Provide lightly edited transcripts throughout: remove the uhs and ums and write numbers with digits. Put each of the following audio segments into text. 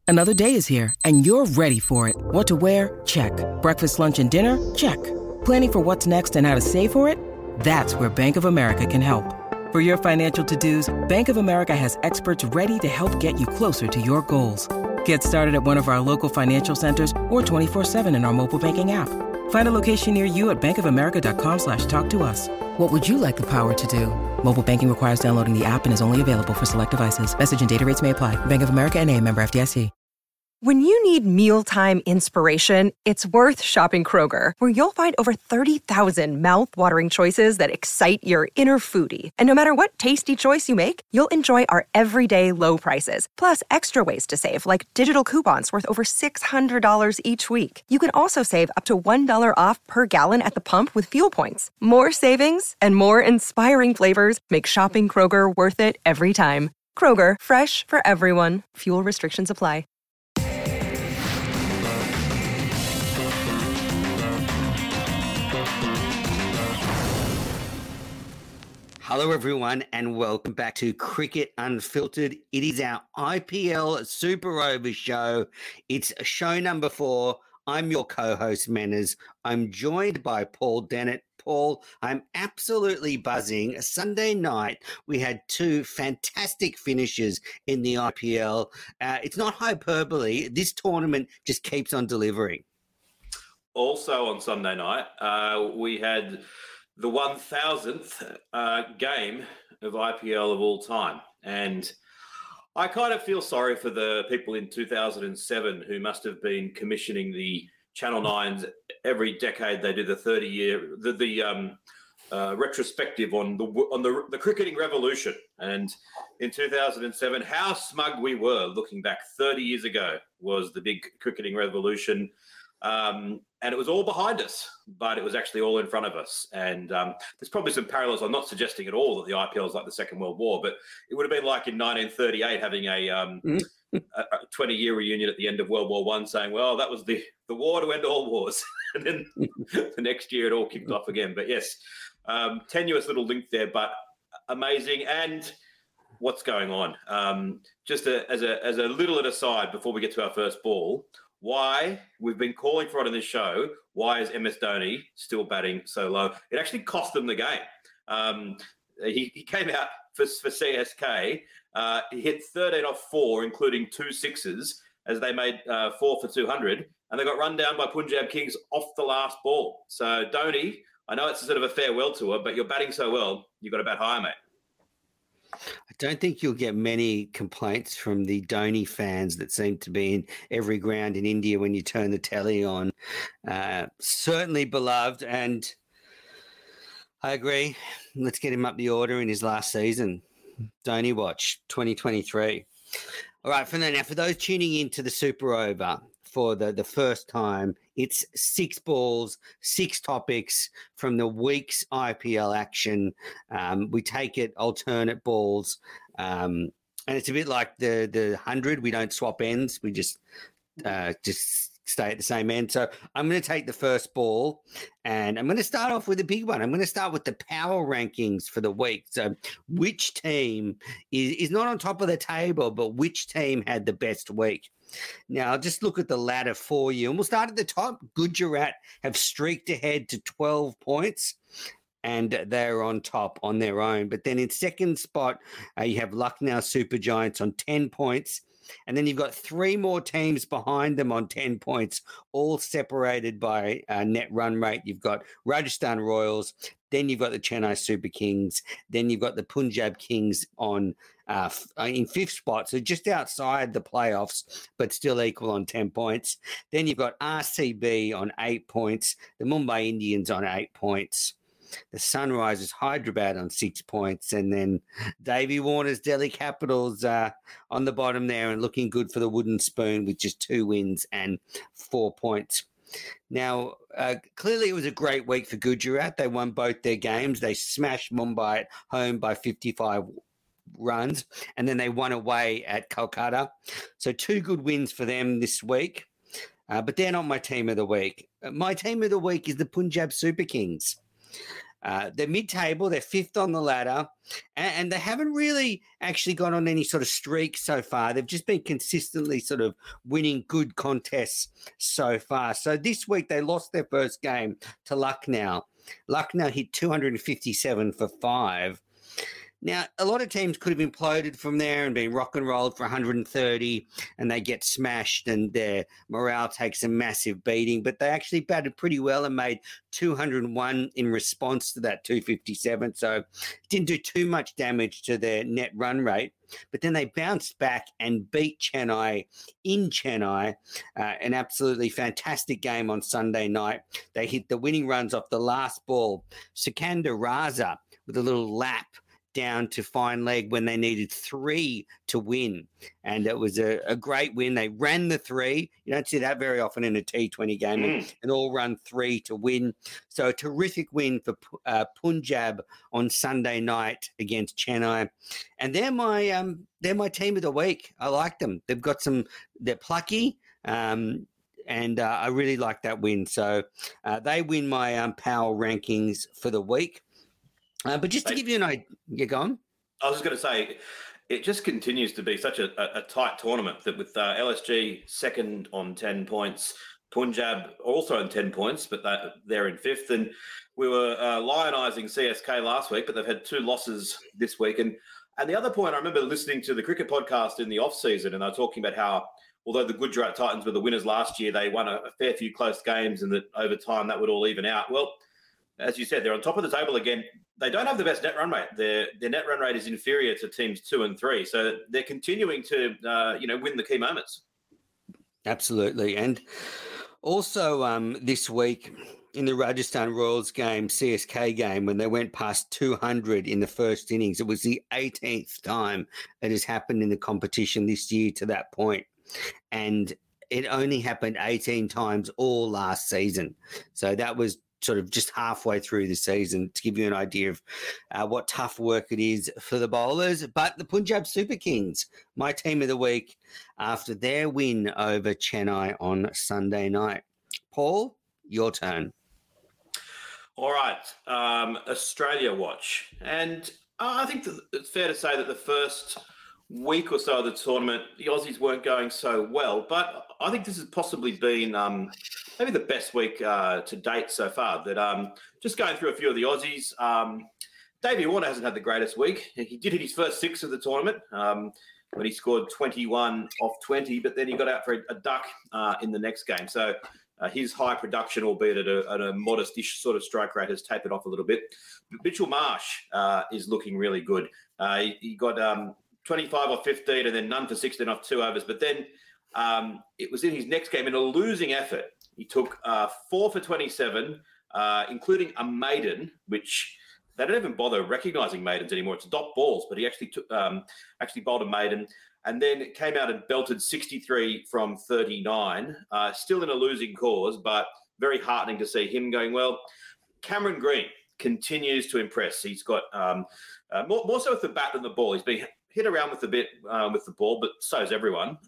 Another day is here, and you're ready for it. What to wear? Check. Breakfast, lunch, and dinner? Check. Planning for what's next and how to save for it? That's where Bank of America can help. For your financial to-dos, Bank of America has experts ready to help get you closer to your goals. Get started at one of our local financial centers or 24/7 in our mobile banking app. Find a location near you at bankofamerica.com/talktous. What would you like the power to do? Mobile banking requires downloading the app and is only available for select devices. Message and data rates may apply. Bank of America N.A., member FDIC. When you need mealtime inspiration, it's worth shopping Kroger, where you'll find over 30,000 mouth-watering choices that excite your inner foodie. And no matter what tasty choice you make, you'll enjoy our everyday low prices, plus extra ways to save, like digital coupons worth over $600 each week. You can also save up to $1 off per gallon at the pump with fuel points. More savings and more inspiring flavors make shopping Kroger worth it every time. Kroger, fresh for everyone. Fuel restrictions apply. Hello, everyone, and welcome back to Cricket Unfiltered. It is our IPL Super Over show. It's show number 4. I'm your co-host, Manners. I'm joined by Paul Dennett. Paul, I'm absolutely buzzing. Sunday night, we had 2 fantastic finishes in the IPL. It's not hyperbole. This tournament just keeps on delivering. Also on Sunday night, we had the 1,000th game of IPL of all time. And I kind of feel sorry for the people in 2007 who must have been commissioning the Channel 9s every decade. They do the 30-year, retrospective on the cricketing revolution. And in 2007, how smug we were looking back 30 years ago was the big cricketing revolution. And it was all behind us, but it was actually all in front of us. And there's probably some parallels. I'm not suggesting at all that the IPL is like the Second World War, but it would have been like in 1938 having a 20-year reunion at the end of World War I saying, well, that was the war to end all wars. And then the next year it all kicked off again. But yes, tenuous little link there, but amazing. And what's going on? Just as a little aside before we get to our first ball, why we've been calling for it on this show. Why is MS Dhoni still batting so low? It actually cost them the game. He came out for CSK. He hit 13 off 4, including 2 sixes, as they made 4 for 200, and they got run down by Punjab Kings off the last ball. So Dhoni, I know it's a sort of a farewell tour, but you're batting so well, you've got to bat higher, mate. I don't think you'll get many complaints from the Dhoni fans that seem to be in every ground in India when you turn the telly on. Certainly beloved, and I agree. Let's get him up the order in his last season. Dhoni Watch 2023. All right, for those tuning in to the Super Over for the first time, it's 6 balls, 6 topics from the week's IPL action. We take it alternate balls, and it's a bit like the 100. We don't swap ends. We just stay at the same end. So I'm going to take the first ball, and I'm going to start off with a big one. I'm going to start with the power rankings for the week. So which team is not on top of the table, but which team had the best week? Now, I'll just look at the ladder for you. And we'll start at the top. Gujarat have streaked ahead to 12 points, and they're on top on their own. But then in second spot, you have Lucknow Super Giants on 10 points. And then you've got 3 more teams behind them on 10 points, all separated by net run rate. You've got Rajasthan Royals, then you've got the Chennai Super Kings, then you've got the Punjab Kings on in 5th spot, so just outside the playoffs, but still equal on 10 points. Then you've got RCB on 8 points, the Mumbai Indians on 8 points, the Sunrisers Hyderabad on 6 points, and then Davey Warner's Delhi Capitals on the bottom there and looking good for the wooden spoon with just 2 wins and 4 points. Now, clearly it was a great week for Gujarat. They won both their games. They smashed Mumbai at home by 55 runs, and then they won away at Kolkata. So 2 good wins for them this week, but they're not my team of the week. My team of the week is the Punjab Super Kings. They're mid-table. They're fifth on the ladder, and they haven't really actually gone on any sort of streak so far. They've just been consistently sort of winning good contests so far. So this week they lost their first game to Lucknow. Lucknow hit 257 for 5. Now, a lot of teams could have imploded from there and been rock and rolled for 130, and they get smashed and their morale takes a massive beating. But they actually batted pretty well and made 201 in response to that 257. So it didn't do too much damage to their net run rate. But then they bounced back and beat Chennai in Chennai, an absolutely fantastic game on Sunday night. They hit the winning runs off the last ball. Sikandar Raza with a little lap down to fine leg when they needed 3 to win. And it was a great win. They ran the 3. You don't see that very often in a T20 game, and all run 3 to win. So a terrific win for Punjab on Sunday night against Chennai. And they're my team of the week. I like them. They've got they're plucky. And I really like that win. So they win my power rankings for the week. But just to give you an idea, you're gone. I was just going to say, it just continues to be such a tight tournament that with LSG second on 10 points, Punjab also on 10 points, but they're in fifth. And we were lionising CSK last week, but they've had 2 losses this week. And the other point, I remember listening to the cricket podcast in the off-season, and they were talking about how, although the Gujarat Titans were the winners last year, they won a fair few close games, and that over time that would all even out. Well, as you said, they're on top of the table again. They don't have the best net run rate. Their net run rate is inferior to teams 2 and 3. So they're continuing to, win the key moments. Absolutely. And also this week in the Rajasthan Royals game, CSK game, when they went past 200 in the first innings, it was the 18th time it has happened in the competition this year to that point. And it only happened 18 times all last season. So that was sort of just halfway through the season to give you an idea of what tough work it is for the bowlers. But the Punjab Super Kings, my team of the week after their win over Chennai on Sunday night. Paul, your turn. All right, Australia watch. And I think that it's fair to say that the first week or so of the tournament, the Aussies weren't going so well, but I think this has possibly been maybe the best week to date so far. That just going through a few of the Aussies, Davey Warner hasn't had the greatest week. He did hit his first 6 of the tournament when he scored 21 off 20, but then he got out for a duck in the next game. So his high production, albeit at a modest-ish sort of strike rate, has tapered off a little bit. But Mitchell Marsh is looking really good. He got 25 off 15 and then none for 16 off 2 overs. But then it was in his next game in a losing effort. He took 4 for 27, including a maiden, which they don't even bother recognising maidens anymore. It's dot balls, but he actually bowled a maiden, and then came out and belted 63 from 39, still in a losing cause, but very heartening to see him going well. Cameron Green continues to impress. He's got more so with the bat than the ball. He's been hit around with a bit with the ball, but so is everyone.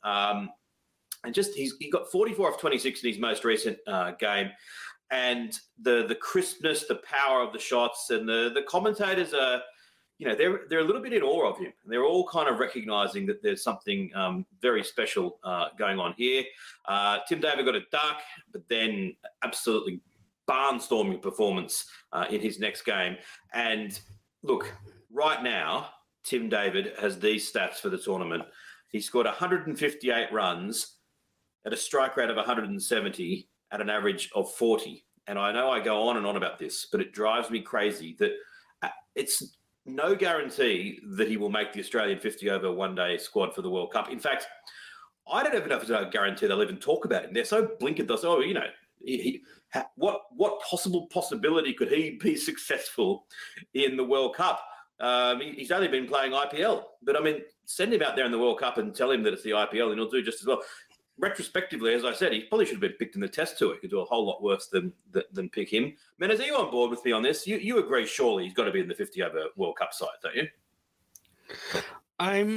And just he got 44 off 26 in his most recent game. And the crispness, the power of the shots, and the commentators are, they're a little bit in awe of him. And they're all kind of recognising that there's something very special going on here. Tim David got a duck, but then absolutely barnstorming performance in his next game. And look, right now, Tim David has these stats for the tournament. He scored 158 runs at a strike rate of 170 at an average of 40. And I know I go on and on about this, but it drives me crazy that it's no guarantee that he will make the Australian 50-over one-day squad for the World Cup. In fact, I don't even know if it's a guarantee they'll even talk about him. They're so blinkered. They'll say, what possible possibility could he be successful in the World Cup? He's only been playing IPL. But, send him out there in the World Cup and tell him that it's the IPL and he'll do just as well. Retrospectively, as I said, he probably should have been picked in the Test tour. He could do a whole lot worse than pick him. Menez, are you on board with me on this? You agree, surely he's got to be in the 50-over World Cup side, don't you?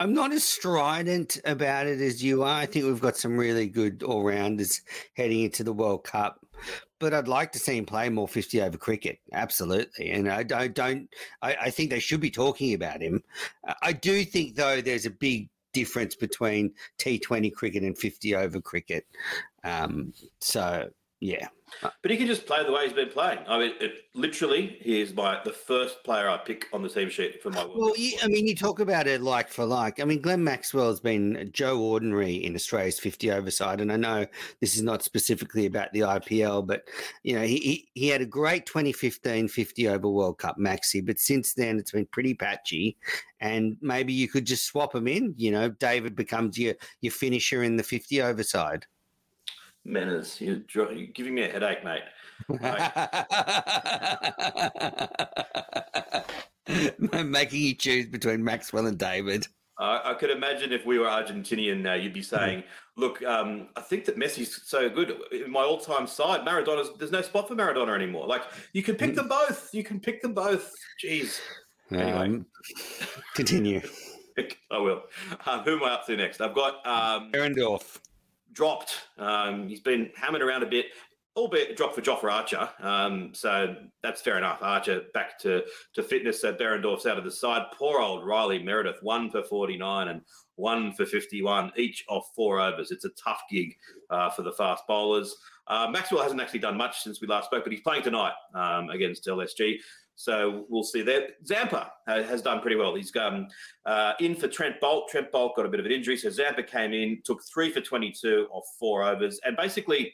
I'm not as strident about it as you are. I think we've got some really good all-rounders heading into the World Cup, but I'd like to see him play more 50 over cricket. Absolutely. And I think they should be talking about him. I do think, though, there's a big difference between T20 cricket and 50 over cricket. So, yeah. But he can just play the way he's been playing. I mean, literally, he is the first player I pick on the team sheet for my World Cup. I mean, you talk about it like for like. I mean, Glenn Maxwell's been Joe Ordinary in Australia's 50 over side, and I know this is not specifically about the IPL, but you know, he had a great 2015 50 over World Cup maxi, but since then it's been pretty patchy. And maybe you could just swap him in. You know, David becomes your finisher in the 50 over side. Manners, you're giving me a headache, mate. Making you choose between Maxwell and David. I could imagine if we were Argentinian now, you'd be saying, look, I think that Messi's so good. In my all-time side, there's no spot for Maradona anymore. Like, you can pick them both. You can pick them both. Jeez. Anyway. Continue. I will. Who am I up to next? I've got... Behrendorff. Dropped. He's been hammered around a bit, albeit dropped for Jofra Archer. So that's fair enough. Archer back to fitness. So Behrendorff's out of the side. Poor old Riley Meredith, 1 for 49 and 1 for 51, each off 4 overs. It's a tough gig for the fast bowlers. Maxwell hasn't actually done much since we last spoke, but he's playing tonight against LSG. So we'll see there. Zampa has done pretty well. He's in for Trent Bolt. Trent Bolt got a bit of an injury, so Zampa came in, took 3 for 22 off 4 overs. And basically,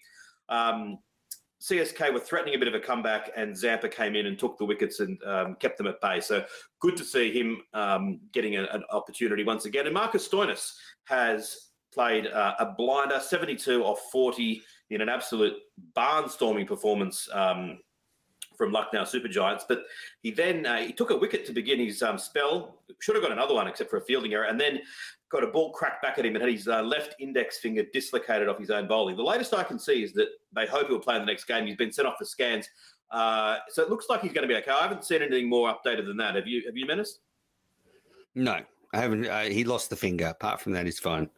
CSK were threatening a bit of a comeback, and Zampa came in and took the wickets and kept them at bay. So good to see him getting an opportunity once again. And Marcus Stoinis has played a blinder, 72 off 40 in an absolute barnstorming performance from Lucknow Super Giants, but he then he took a wicket to begin his spell. Should have got another one except for a fielding error, and then got a ball cracked back at him and had his left index finger dislocated off his own bowling. The latest I can see is that they hope he'll play in the next game. He's been sent off for scans, so it looks like he's going to be okay. I haven't seen anything more updated than that. Have you, Menace? No, I haven't. He lost the finger. Apart from that, he's fine.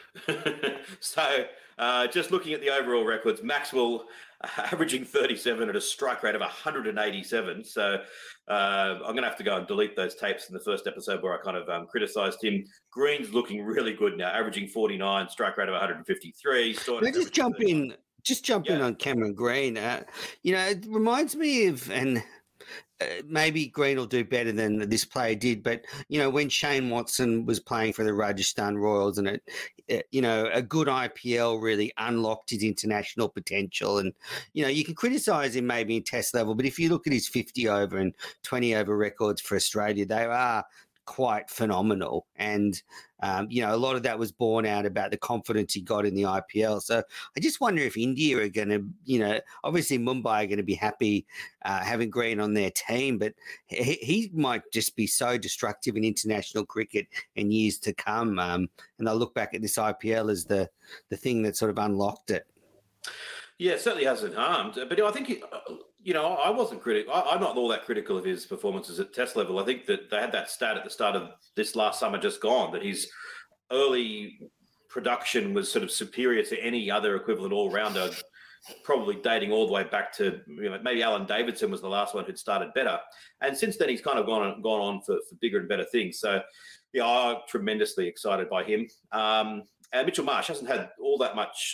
So just looking at the overall records, Maxwell averaging 37 at a strike rate of 187. So I'm going to have to go and delete those tapes in the first episode where I kind of criticised him. Green's looking really good now, averaging 49, strike rate of 153. Can I just jump in? Just jump in on Cameron Green. You know, it reminds me of, and maybe Green will do better than this player did, but, you know, when Shane Watson was playing for the Rajasthan Royals and you know, a good IPL really unlocked his international potential. And, you know, you can criticise him maybe in test level, but if you look at his 50 over and 20 over records for Australia, they are quite phenomenal. And, you know, a lot of that was born out about the confidence he got in the IPL. So I just wonder if India are going to, you know, obviously Mumbai are going to be happy having Green on their team, but he might just be so destructive in international cricket in years to come. And they'll look back at this IPL as the thing that sort of unlocked it. Yeah, it certainly hasn't harmed. But I think, you know, I wasn't critical. I'm not all that critical of his performances at test level. I think that they had that stat at the start of this last summer just gone, that his early production was sort of superior to any other equivalent all-rounder, probably dating all the way back to, you know, maybe Alan Davidson was the last one who'd started better. And since then, he's kind of gone on for bigger and better things. So, yeah, I'm tremendously excited by him. And Mitchell Marsh hasn't had all that much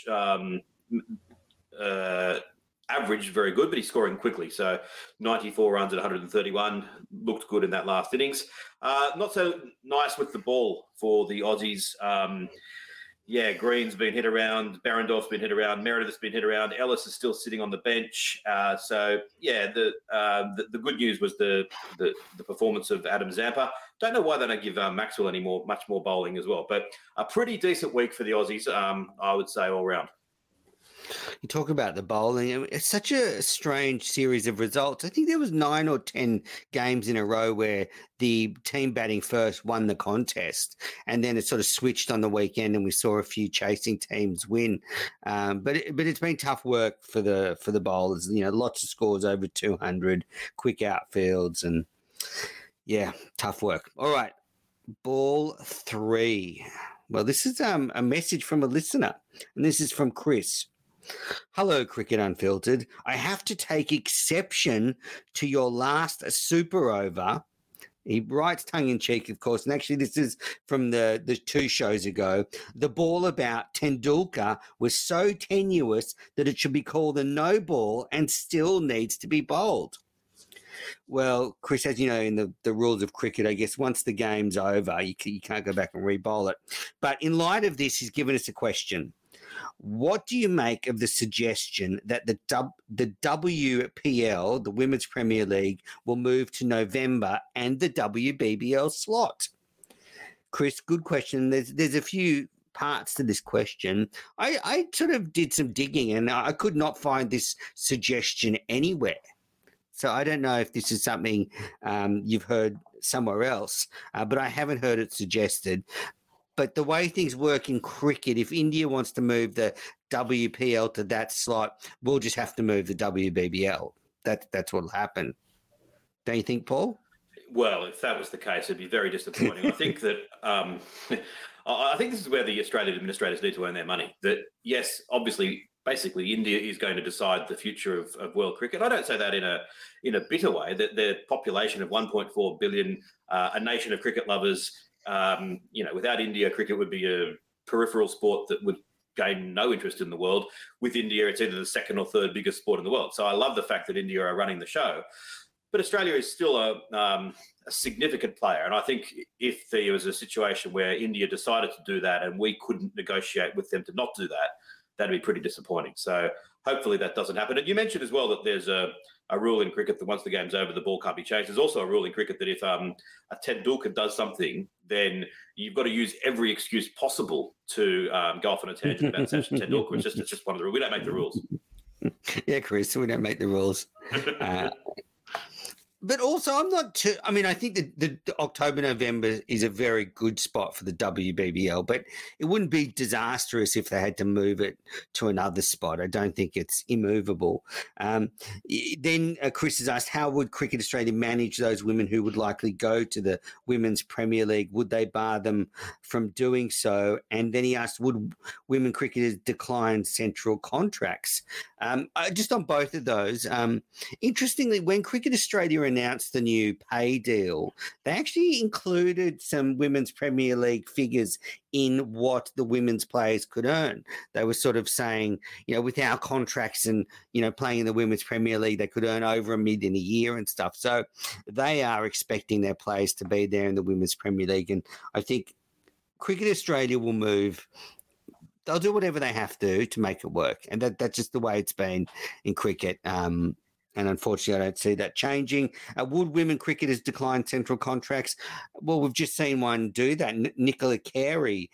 average very good, but he's scoring quickly. So 94 runs at 131 looked good in that last innings. Not so nice with the ball for the Aussies. Green's been hit around, Behrendorff's been hit around, Meredith's been hit around, Ellis is still sitting on the bench. The good news was the performance of Adam Zampa. Don't know why they don't give Maxwell much more bowling as well, but a pretty decent week for the Aussies, I would say, all round. You talk about the bowling. It's such a strange series of results. I think there was 9 or 10 games in a row where the team batting first won the contest, and then it sort of switched on the weekend, and we saw a few chasing teams win. But it's been tough work for the bowlers. You know, lots of scores over 200, quick outfields, and yeah, tough work. All right. Ball 3. Well, this is a message from a listener, and this is from Chris. Hello, Cricket Unfiltered. I have to take exception to your last super over. He writes tongue-in-cheek, of course, and actually this is from the 2 shows ago. The ball about Tendulkar was so tenuous that it should be called a no ball and still needs to be bowled. Well, Chris, as you know, in the rules of cricket, I guess once the game's over, you can't go back and re-bowl it. But in light of this, he's given us a question. What do you make of the suggestion that the WPL, the Women's Premier League, will move to November and the WBBL slot? Chris, good question. There's a few parts to this question. I sort of did some digging and I could not find this suggestion anywhere. So I don't know if this is something you've heard somewhere else, but I haven't heard it suggested. But the way things work in cricket, if India wants to move the WPL to that slot, we'll just have to move the WBBL. That's what'll happen. Don't you think, Paul? Well, if that was the case, it'd be very disappointing. I think that I think this is where the Australian administrators need to earn their money. That yes, obviously, basically, India is going to decide the future of world cricket. I don't say that in a bitter way. That their population of 1.4 billion, a nation of cricket lovers. Without India, cricket would be a peripheral sport that would gain no interest in the world. With India, it's either the second or third biggest sport in the world. So I love the fact that India are running the show. But Australia is still a significant player. And I think if there was a situation where India decided to do that and we couldn't negotiate with them to not do that, that'd be pretty disappointing. So hopefully that doesn't happen. And you mentioned as well that there's a rule in cricket that once the game's over, the ball can't be changed. There's also a rule in cricket that if a Tendulkar does something, then you've got to use every excuse possible to go off on a tangent about Sachin Tendulkar. It's just one of the rules. We don't make the rules. Yeah, Chris, we don't make the rules. But also, I'm not too. I mean, I think that the October, November is a very good spot for the WBBL, but it wouldn't be disastrous if they had to move it to another spot. I don't think it's immovable. Then Chris has asked, how would Cricket Australia manage those women who would likely go to the Women's Premier League? Would they bar them from doing so? And then he asked, would women cricketers decline central contracts? Just on both of those, interestingly, when Cricket Australia announced the new pay deal, they actually included some Women's Premier League figures in what the women's players could earn. They were sort of saying, with our contracts and, playing in the Women's Premier League, they could earn over $1 million a year and stuff. So they are expecting their players to be there in the Women's Premier League. And I think Cricket Australia will move. They'll do whatever they have to make it work. And that's just the way it's been in cricket. And unfortunately, I don't see that changing. Would women cricketers decline central contracts? Well, we've just seen one do that. Nicola Carey,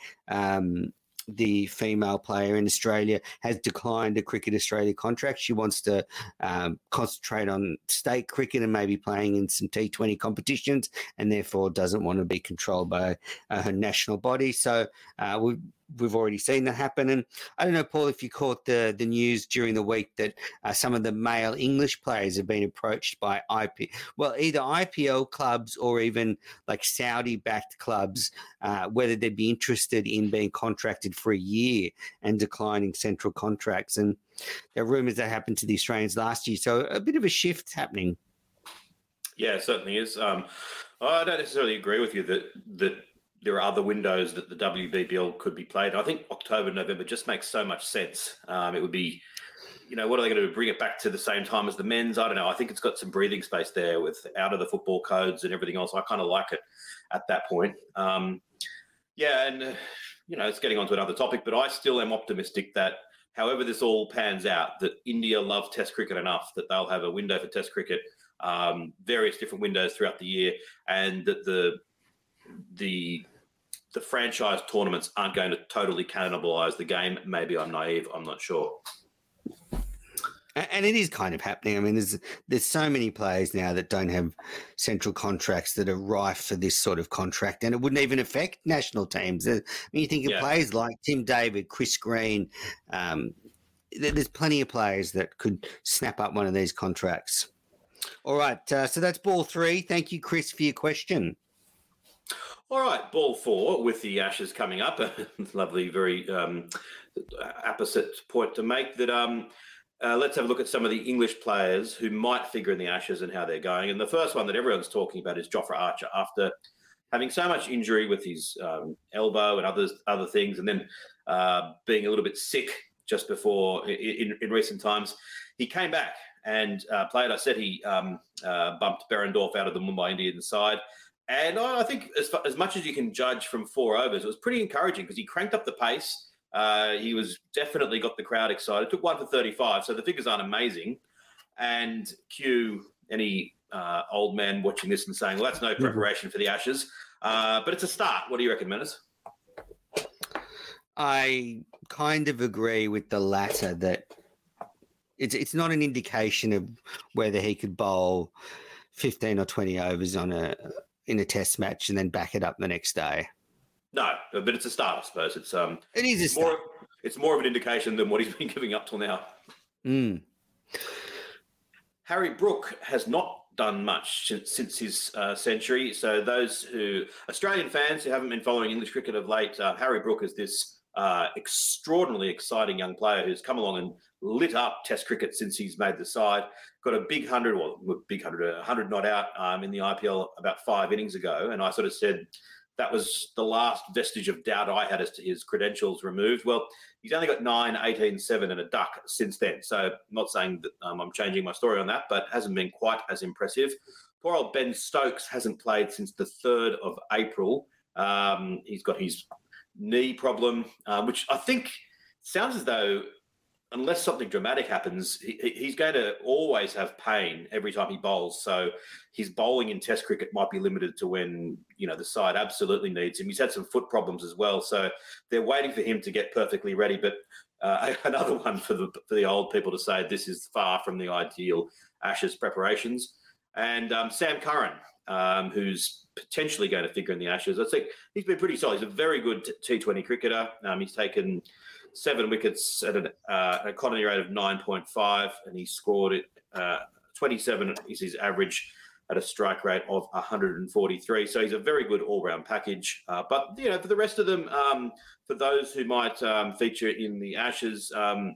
the female player in Australia, has declined a Cricket Australia contract. She wants to concentrate on state cricket and maybe playing in some T20 competitions, and therefore doesn't want to be controlled by her national body. So we've already seen that happen. And I don't know, Paul, if you caught the news during the week that some of the male English players have been approached by either IPL clubs or even like Saudi-backed clubs, whether they'd be interested in being contracted for a year and declining central contracts. And there are rumours that happened to the Australians last year. So a bit of a shift happening. Yeah, it certainly is. I don't necessarily agree with you that there are other windows that the WBBL could be played. I think October, November just makes so much sense. It would be, what are they going to do? Bring it back to the same time as the men's? I don't know. I think it's got some breathing space there with out of the football codes and everything else. I kind of like it at that point. It's getting onto another topic, but I still am optimistic that however this all pans out, that India love Test cricket enough that they'll have a window for Test cricket, various different windows throughout the year, and that the franchise tournaments aren't going to totally cannibalize the game. Maybe I'm naive. I'm not sure. And it is kind of happening. I mean, there's so many players now that don't have central contracts that are rife for this sort of contract, and it wouldn't even affect national teams. I mean, you think of players like Tim David, Chris Green. There's plenty of players that could snap up one of these contracts. All right, so that's ball 3. Thank you, Chris, for your question. All right, ball 4 with the Ashes coming up. Lovely, very apposite point to make that let's have a look at some of the English players who might figure in the Ashes and how they're going. And the first one that everyone's talking about is Jofra Archer. After having so much injury with his elbow and other things, and then being a little bit sick just before in recent times, he came back and played. I said he bumped Berendorf out of the Mumbai Indians side. And I think as much as you can judge from 4 overs, it was pretty encouraging because he cranked up the pace. He was definitely got the crowd excited. Took 1 for 35, so the figures aren't amazing. And cue any old man watching this and saying, well, that's no preparation for the Ashes. But it's a start. What do you reckon, Menace? I kind of agree with the latter, that it's not an indication of whether he could bowl 15 or 20 overs in a test match and then back it up the next day. No, but it's a start, I suppose. It is a start. It's more of an indication than what he's been giving up till now. Harry Brook has not done much since his century. So Australian fans who haven't been following English cricket of late, Harry Brook is this extraordinarily exciting young player who's come along and lit up Test cricket since he's made the side. Got a big 100, 100 not out in the IPL about 5 innings ago. And I sort of said that was the last vestige of doubt I had as to his credentials removed. Well, he's only got 9, 18, 7 and a duck since then. So I'm not saying that I'm changing my story on that, but hasn't been quite as impressive. Poor old Ben Stokes hasn't played since the 3rd of April. He's got his knee problem, which I think sounds as though unless something dramatic happens, he's going to always have pain every time he bowls. So his bowling in Test cricket might be limited to when, the side absolutely needs him. He's had some foot problems as well. So they're waiting for him to get perfectly ready. But another one for the old people to say this is far from the ideal Ashes preparations. And Sam Curran, who's potentially going to figure in the Ashes. I think he's been pretty solid. He's a very good T20 cricketer. He's taken 7 wickets at an economy rate of 9.5, and he scored it. 27 is his average at a strike rate of 143. So he's a very good all-round package. But for the rest of them, for those who might feature in the Ashes,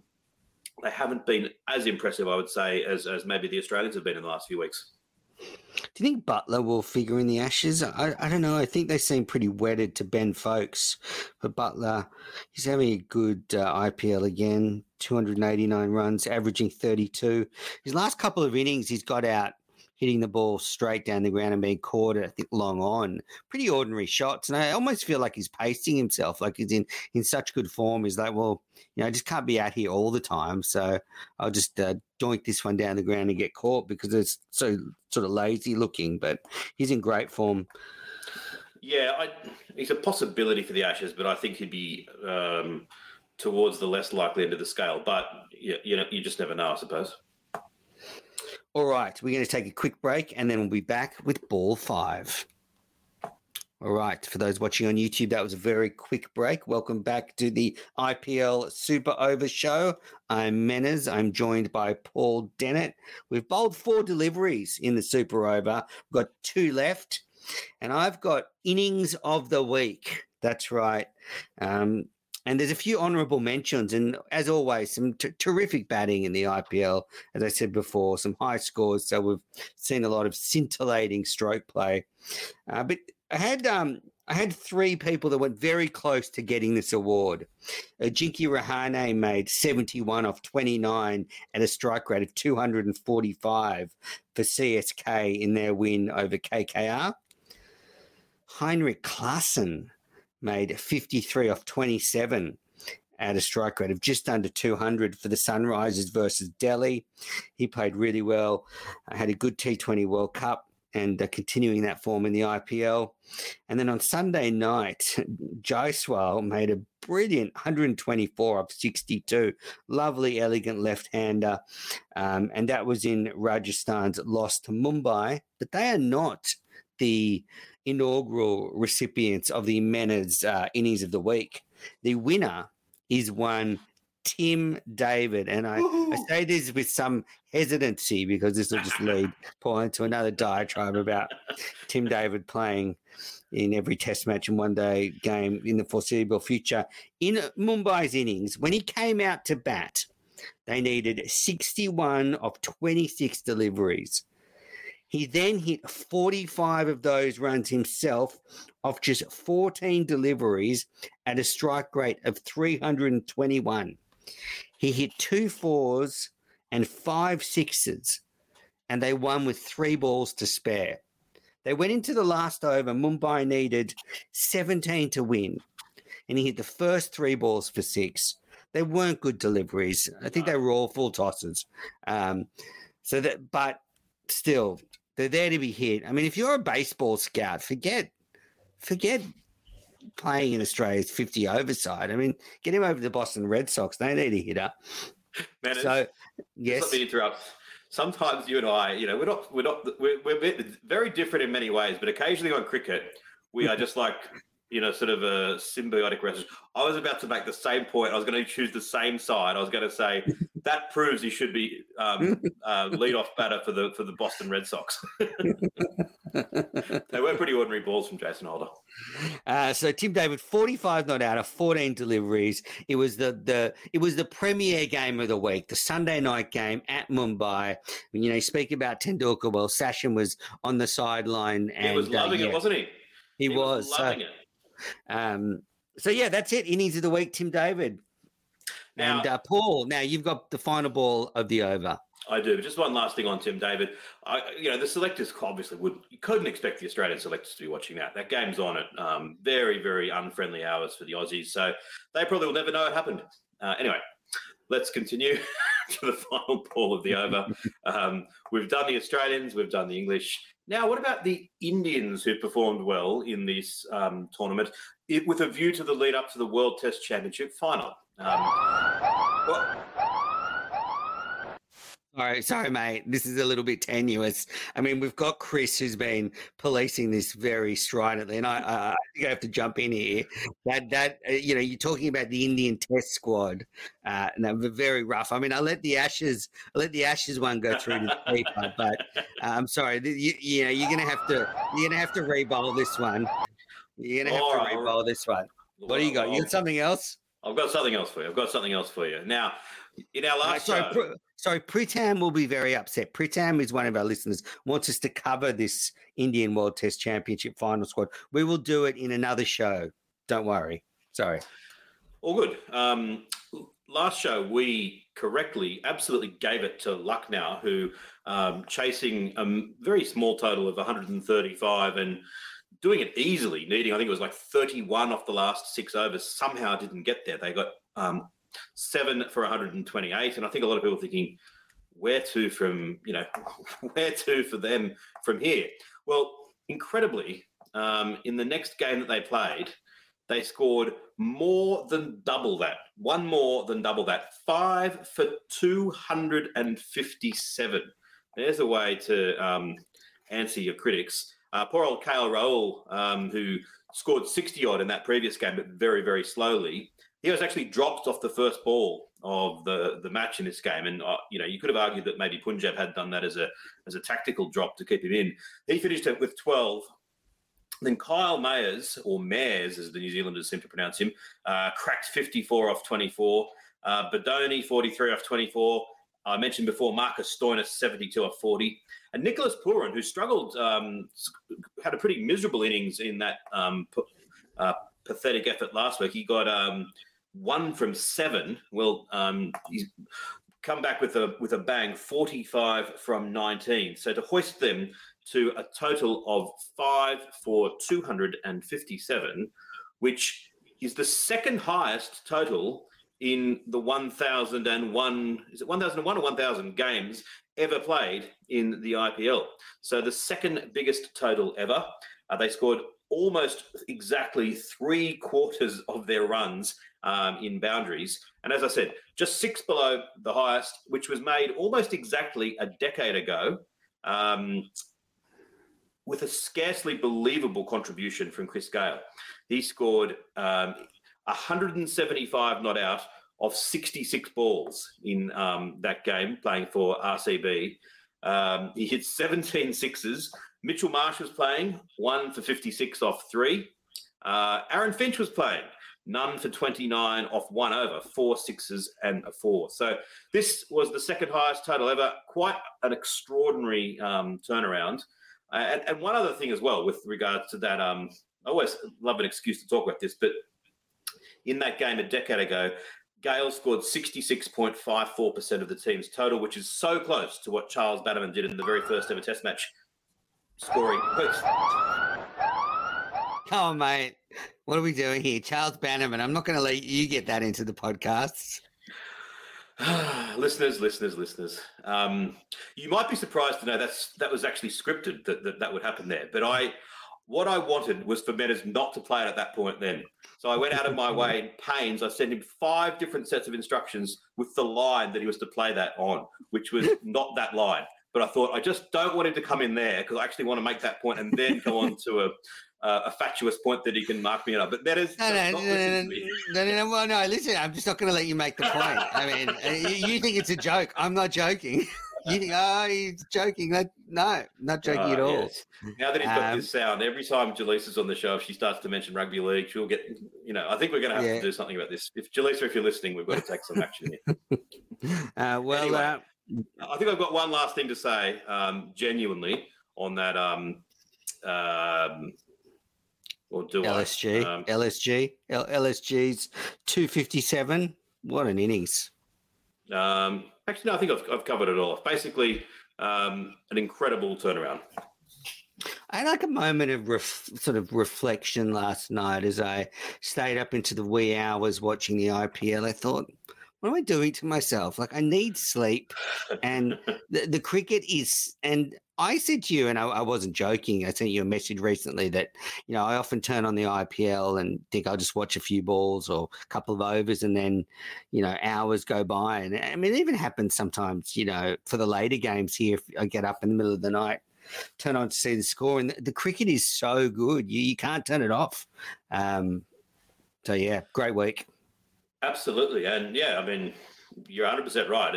they haven't been as impressive, I would say, as maybe the Australians have been in the last few weeks. Do you think Butler will figure in the Ashes? I don't know. I think they seem pretty wedded to Ben Foakes. But Butler, he's having a good IPL again, 289 runs, averaging 32. His last couple of innings, he's got out hitting the ball straight down the ground and being caught, I think, long on. Pretty ordinary shots. And I almost feel like he's pacing himself, like he's in such good form. He's like, well, I just can't be out here all the time. So I'll just doink this one down the ground and get caught because it's so sort of lazy looking. But he's in great form. Yeah, he's a possibility for the Ashes, but I think he'd be towards the less likely end of the scale. But, you just never know, I suppose. All right, we're going to take a quick break and then we'll be back with Ball 5. All right, for those watching on YouTube, that was a very quick break. Welcome back to the IPL Super Over Show. I'm Menas. I'm joined by Paul Dennett. We've bowled 4 deliveries in the Super Over. We've got 2 left, and I've got innings of the week. That's right. And there's a few honourable mentions, and as always, some terrific batting in the IPL. As I said before, some high scores, so we've seen a lot of scintillating stroke play. But I had 3 people that went very close to getting this award. Jinky Rahane made 71 off 29 at a strike rate of 245 for CSK in their win over KKR. Heinrich Klaassen made 53 off 27 at a strike rate of just under 200 for the Sunrisers versus Delhi. He played really well, had a good T20 World Cup and continuing that form in the IPL. And then on Sunday night, Jaiswal made a brilliant 124 off 62. Lovely, elegant left-hander. And that was in Rajasthan's loss to Mumbai. But they are not the inaugural recipients of the Menas innings of the week. The winner is one Tim David. And I say this with some hesitancy because this will just lead Paul into another diatribe about Tim David playing in every test match and one-day game in the foreseeable future. In Mumbai's innings, when he came out to bat, they needed 61 of 26 deliveries. He then hit 45 of those runs himself off just 14 deliveries at a strike rate of 321. He hit 2 fours and 5 sixes, and they won with 3 balls to spare. They went into the last over. Mumbai needed 17 to win, and he hit the first 3 balls for 6. They weren't good deliveries. I think they were all full tosses. But still, they're there to be hit. I mean, if you're a baseball scout, forget playing in Australia's 50 over side. I mean, get him over to the Boston Red Sox. They need a hitter. Man, yes. Let me interrupt. Sometimes you and I, we're very different in many ways, but occasionally on cricket, we are just like, sort of a symbiotic relationship. I was about to make the same point. I was going to choose the same side. I was going to say that proves he should be lead-off batter for the Boston Red Sox. They were pretty ordinary balls from Jason Holder. So Tim David, 45 not out of 14 deliveries. It was the premier game of the week, the Sunday night game at Mumbai. Speak about Tendulkar. Well, Sachin was on the sideline and he was loving it, wasn't he? He was loving it. That's it. Innings of the week, Tim David. Now, and Paul, now you've got the final ball of the over. I do. Just one last thing on Tim David. The selectors obviously you couldn't expect the Australian selectors to be watching that. That game's on at very, very unfriendly hours for the Aussies. So they probably will never know it happened. Anyway, let's continue to the final ball of the over. We've done the Australians. We've done the English. Now, what about the Indians who performed well in this tournament with a view to the lead up to the World Test Championship final? Sorry, mate. This is a little bit tenuous. I mean, we've got Chris who's been policing this very stridently, and I think I have to jump in here. You're talking about the Indian Test squad, and they were very rough. I mean, I let the Ashes one go through to the keeper, but I'm sorry. You're gonna have to re-bowl this one. You're gonna have to re-bowl this one. What do you got? You got something else? I've got something else for you. Now, in our last show. Sorry, Pritam will be very upset. Pritam is one of our listeners, wants us to cover this Indian World Test Championship final squad. We will do it in another show. Don't worry. Sorry. All good. Last show, we correctly, absolutely gave it to Lucknow, who chasing a very small total of 135 and doing it easily, needing, I think it was like 31 off the last 6 overs, somehow didn't get there. They got 7 for 128, and I think a lot of people are thinking, where to for them from here? Well, incredibly, in the next game that they played, they scored more than double that. 1 more than double that. 5 for 257. There's a way to answer your critics. Poor old KL Rahul, who scored 60-odd in that previous game, but very, very slowly. He was actually dropped off the first ball of the match in this game. And, you could have argued that maybe Punjab had done that as a tactical drop to keep him in. He finished it with 12. Then Kyle Mayers, or Mayers as the New Zealanders seem to pronounce him, cracked 54 off 24. Badoni, 43 off 24. I mentioned before Marcus Stoinis, 72 off 40. And Nicholas Pooran, who struggled, had a pretty miserable innings in that pathetic effort last week. He got 1 from 7. Well, he's come back with a bang, 45 from 19. So to hoist them to a total of 5 for 257, which is the second highest total in the 1,001, is it 1,001 or 1,000 games ever played in the IPL. So the second biggest total ever. They scored almost exactly 3/4 of their runs in boundaries. And as I said, just 6 below the highest, which was made almost exactly a decade ago, with a scarcely believable contribution from Chris Gale. He scored 175 not out of 66 balls in that game, playing for RCB. He hit 17 sixes. Mitchell Marsh was playing, 1 for 56 off 3. Aaron Finch was playing, none for 29 off 1 over, 4 sixes and a 4. So this was the second highest total ever. Quite an extraordinary turnaround. And one other thing as well with regards to that, I always love an excuse to talk about this, but in that game a decade ago, Gale scored 66.54% of the team's total, which is so close to what Charles Bannerman did in the very first ever Test match, scoring. Oh, mate, what are we doing here? Charles Bannerman, I'm not going to let you get that into the podcasts. listeners. You might be surprised to know that was actually scripted, that would happen there. But what I wanted was for Metters not to play it at that point then. So I went out of my way in pains. I sent him 5 different sets of instructions with the line that he was to play that on, which was not that line. But I thought, I just don't want him to come in there because I actually want to make that point and then go on to a fatuous point that he can mark me up. But Metters No, listen, I'm just not going to let you make the point. I mean, you think it's a joke. I'm not joking. You think, he's joking. No, not joking at all. Yes. Now that he's got this sound, every time Jaleesa is on the show, if she starts to mention rugby league, she'll get, I think we're going to have to do something about this. Jaleesa, if you're listening, we've got to take some action here. Anyway, I think I've got one last thing to say, genuinely, on that. Or do LSG? LSG's 257. What an innings. Actually, no, I think I've covered it all. Basically, an incredible turnaround. I had like a moment of sort of reflection last night as I stayed up into the wee hours watching the IPL. I thought, what am I doing to myself? Like, I need sleep, and the cricket is. And I said to you, and I wasn't joking, I sent you a message recently that, I often turn on the IPL and think I'll just watch a few balls or a couple of overs, and then, hours go by. And I mean, it even happens sometimes, for the later games here, if I get up in the middle of the night, turn on to see the score, and the cricket is so good. You can't turn it off. So, yeah, great week. Absolutely. And, I mean, you're 100% right.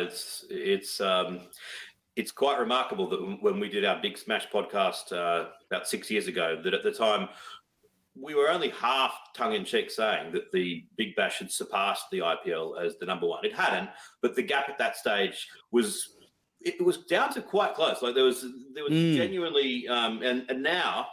It's quite remarkable that when we did our Big Smash podcast about 6 years ago, that at the time we were only half tongue-in-cheek saying that the Big Bash had surpassed the IPL as the number one. It hadn't, but the gap at that stage was down to quite close. Like there was genuinely, and now,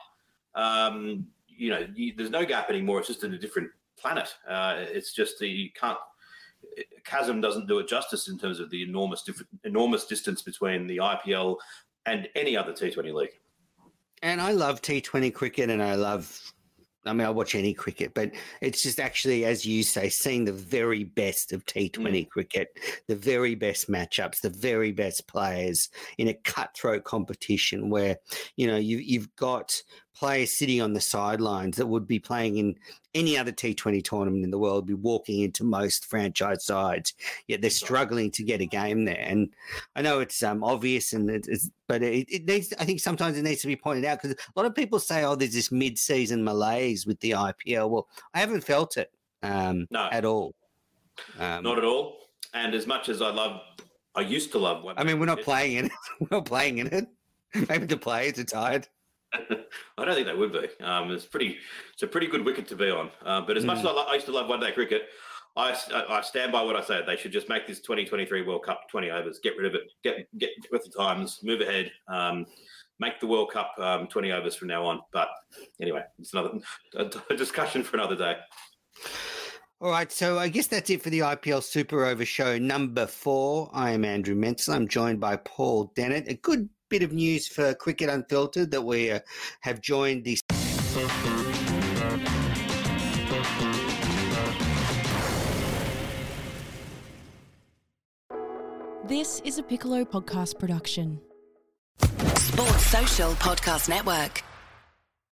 there's no gap anymore. It's just in a different planet. It's just chasm doesn't do it justice in terms of the enormous distance between the IPL and any other T20 league. And I love T20 cricket, and I watch any cricket, but it's just actually, as you say, seeing the very best of T20 cricket, the very best matchups, the very best players in a cutthroat competition where, you've got players sitting on the sidelines that would be playing in any other T20 tournament in the world, be walking into most franchise sides, yet they're struggling to get a game there. And I know it's obvious, but it needs. I think sometimes it needs to be pointed out because a lot of people say, "Oh, there's this mid-season malaise with the IPL." Well, I haven't felt it at all. Not at all. And as much as I used to love. I mean, we're not playing in it. We're not playing in it. Maybe the players are tired. I don't think they would be. It's a pretty good wicket to be on. But as much as I used to love one-day cricket, I stand by what I said. They should just make this 2023 World Cup 20 overs. Get rid of it. Get with the times. Move ahead. Make the World Cup 20 overs from now on. But anyway, it's a discussion for another day. All right, so I guess that's it for the IPL Super Over show number 4. I am Andrew Menzel. I'm joined by Paul Dennett. A good bit of news for Cricket Unfiltered that we have joined the... This is a Piccolo podcast production. Sports Social Podcast Network.